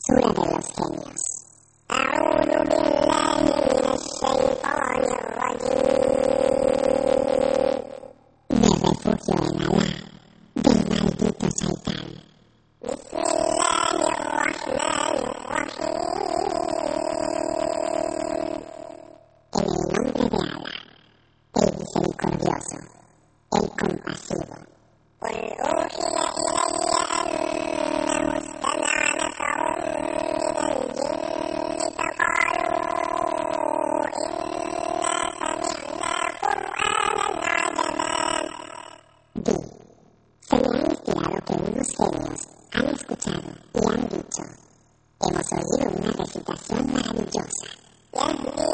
Sura de los genios. أعوذ بالله من الشيطان الرجيم. Me refugio en Alá, del maldito Shaitán. بسم الله الرحمن الرحيم. En el nombre de Alá, el misericordioso, el compasivo. قل أوحي إلي أنه استمع نفر من الجن فقالوا إنا سمعنا قرآنا عجبا. Di, se me ha inspirado que unos genios han escuchado y han dicho, hemos oído una recitación maravillosa. يهدي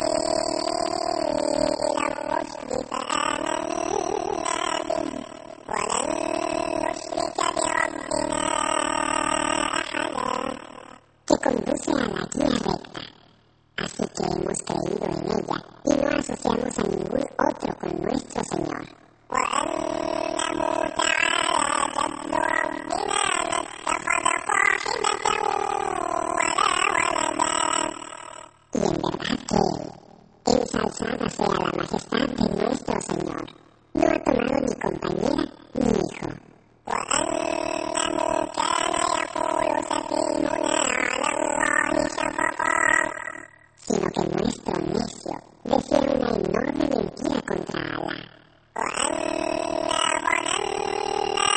إلى الرشد فآمنا به ولن نشرك بربنا أحدا. Que conduce a la guía recta. Así que hemos creído en ella y no asociamos a ningún otro con nuestro Señor. وأنه تعالى جد ربنا ما اتخذ صاحبة ولا ولدا. Y en verdad que Él, ensalzada sea la majestad de nuestro Señor, no ha tomado ni compañera ni hijo, وأنه كان يقول سفيهنا على الله شططا. sino que nuestro necio decía una enorme mentira contra Alá. وأنا ظننا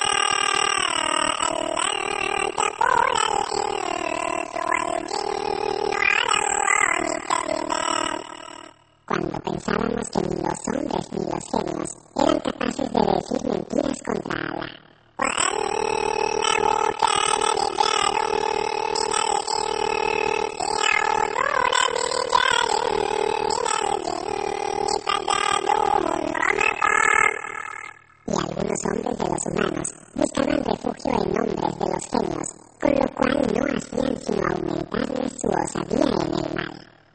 أن لن تقول الإنس والجن على الله كذبا. Cuando pensábamos que ni los hombres ni los genios eran capaces de decir mentiras contra Alá. وأنه كان رجال من الإنس يعوذون برجال من الجن فزادوهم رهقا. Y algunos hombres de los humanos buscaban refugio en hombres de los genios, con lo cual no hacían sino aumentarles su osadía en el mal.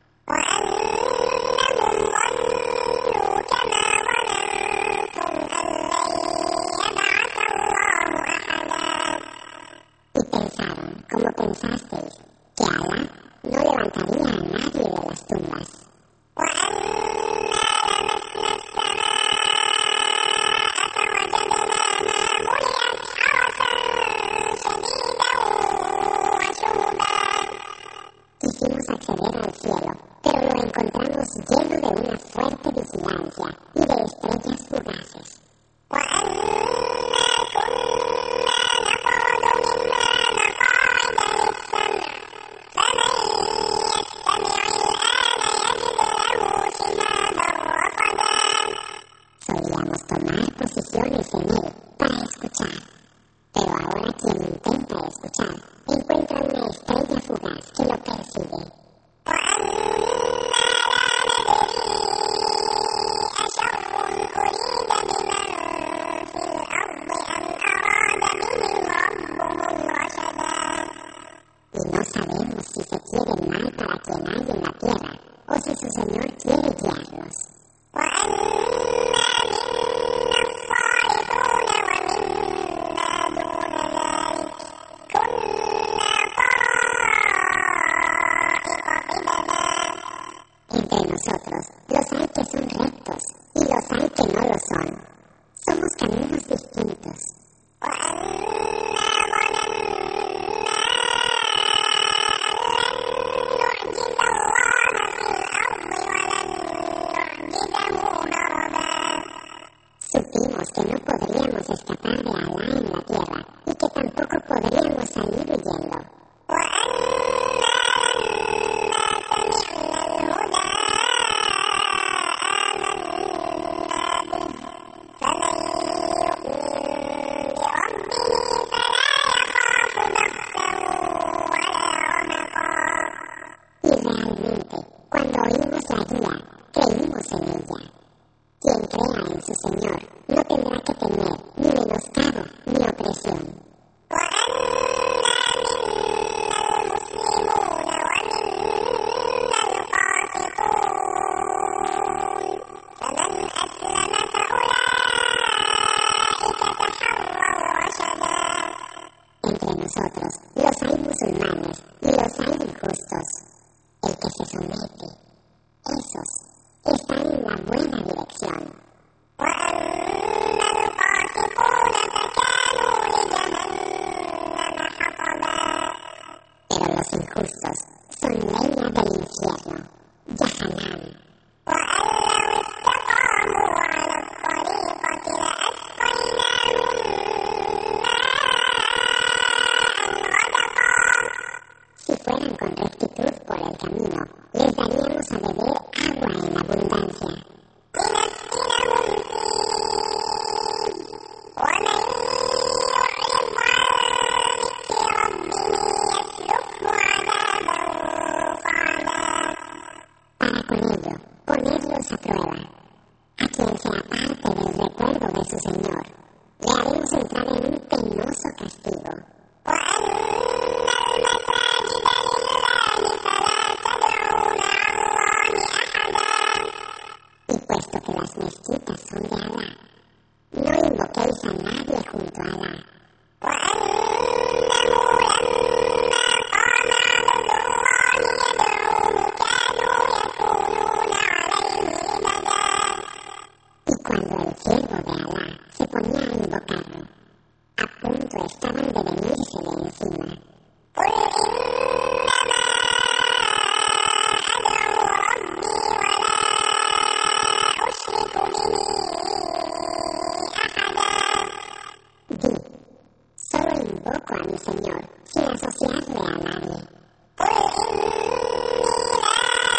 وأنهم ظنوا كما ظننتم أن لن يبعث الله أحدا. Y pensaron, como pensasteis, que Alá no levantaría a nadie de las tumbas. وأنا لمسنا السماء فوجدناها ملئت حرسا شديدا وشهبا. Quisimos acceder al cielo, pero lo encontramos lleno de una fuerte vigilancia y de estrellas fugaces. وأنا كنا نقعد منها مقاعد للسمع فمن يستمع الآن يجد له شهابا رصدا. Solíamos tomar posiciones en él para escuchar, pero ahora quien intenta escuchar encuentra una estrella fugaz que lo persigue. وأنا لا ندري أشر أريد بمن في الأرض أم أراد بهم ربهم رشدا. Y no sabemos si se quiere mal para quien hay en la tierra o si su Señor quiere guiarlos. وأنا منا الصالحون ومنا دون ذلك كنا طرائق قددا. Entre nosotros los hay que son rectos y los hay que no lo son. Somos caminos distintos. وأنا ظننا أن لن نعجز الله في الأرض ولن injustos son leña del infierno, Yahanam. وأن لو استقاموا على الطريقة لأسقيناهم ماء غدقا Si fueran con rectitud por el camino, les daríamos a beber agua en abundancia. لنفتنهم فيه ومن يعرض عن ذكر ربه يسلكه عذابا صعدا. Para con ello, ponerlos a prueba. A quien se aparte del recuerdo de su Señor, le haremos entrar en un penoso castigo. وأن المساجد لله فلا تدعوا مع الله أحدا. Y puesto que las mezquitas son de Alá, no invoquéis a nadie junto a Alá. وأنه لما قام عبد الله يدعوه كانوا يكونون عليه لبدا. Y cuando el siervo de Alá se ponía a invocarlo, a punto estaban de venírsele encima. قل إنما أدعو ربي ولا أشرك به أحدا. Di, solo invoco a mi Señor sin asociarle a nadie. قل إني لا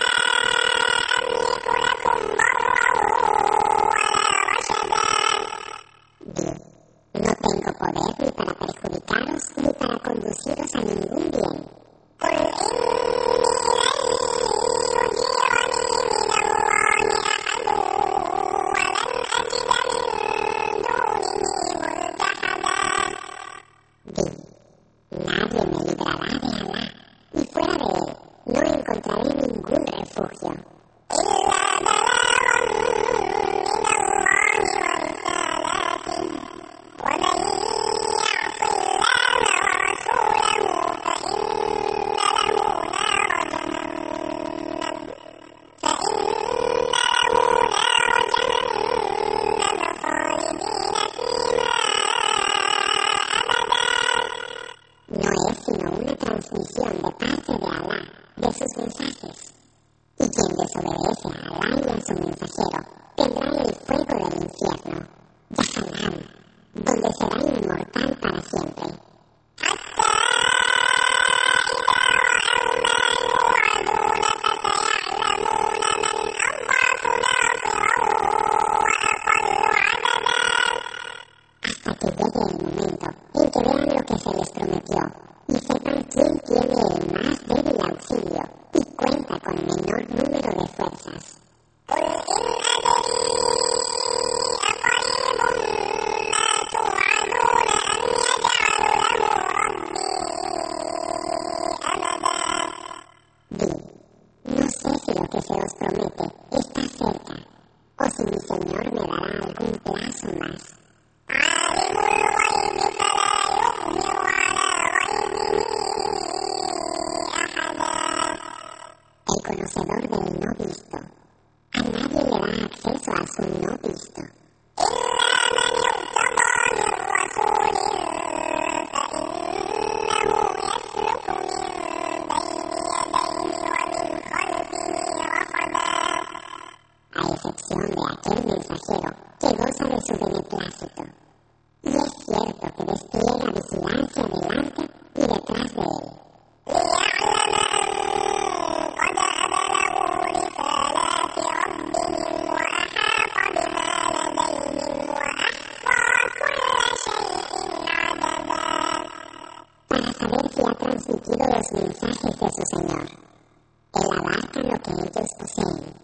أملك لكم ضرا ولا رشدا. Di, no tengo poder ni para perjudicaros ni para conduciros a ningún bien. قل إني لن يجيرني من الله أحد ولن أجد من دونه ملتحدا. Di, nadie me librará de Alá, y fuera de él no encontraré ningún refugio. إلا بلاغا من الله ورسالاته ومن يعص الله ورسوله فإن له نار جهنم خالدين فيها أبدا. No es sino una transmisión de parte de Alá de sus mensajes. Y quien desobedece a Alá y a su mensajero tendrá el fuego del infierno, Yahanam, donde será inmortal para siempre. حتى إذا رأوا ما يوعدون فسيعلمون من أضعف ناصرا وأقل عددا. Hasta que llegue el momento en que vean lo que se les prometió y sepan quién tiene el más débil auxilio y cuenta con menor número de fuerzas. قل إن أدري أقريب ما توعدون أم يجعل له ربي أمدا. Di, no sé si lo que se os promete está cerca, o si mi Señor me dará algún plazo más. عالم الغيب فلا يظهر على غيبه أحدا. El conocedor del no visto, a nadie le da acceso a su no visto, إلا من ارتضى من رسول فإنه يسلك من بين يديه ومن خلفه رصدا. a excepción de aquel mensajero que goza de su beneplácito. Y es cierto que despliega vigilancia delante y detrás de él, ليعلم أن قد أبلغوا رسالات ربهم وأحاط بما لديهم وأحصى كل شيء عددا. para saber si ha transmitido los mensajes de su Señor. Él abarca lo que ellos poseen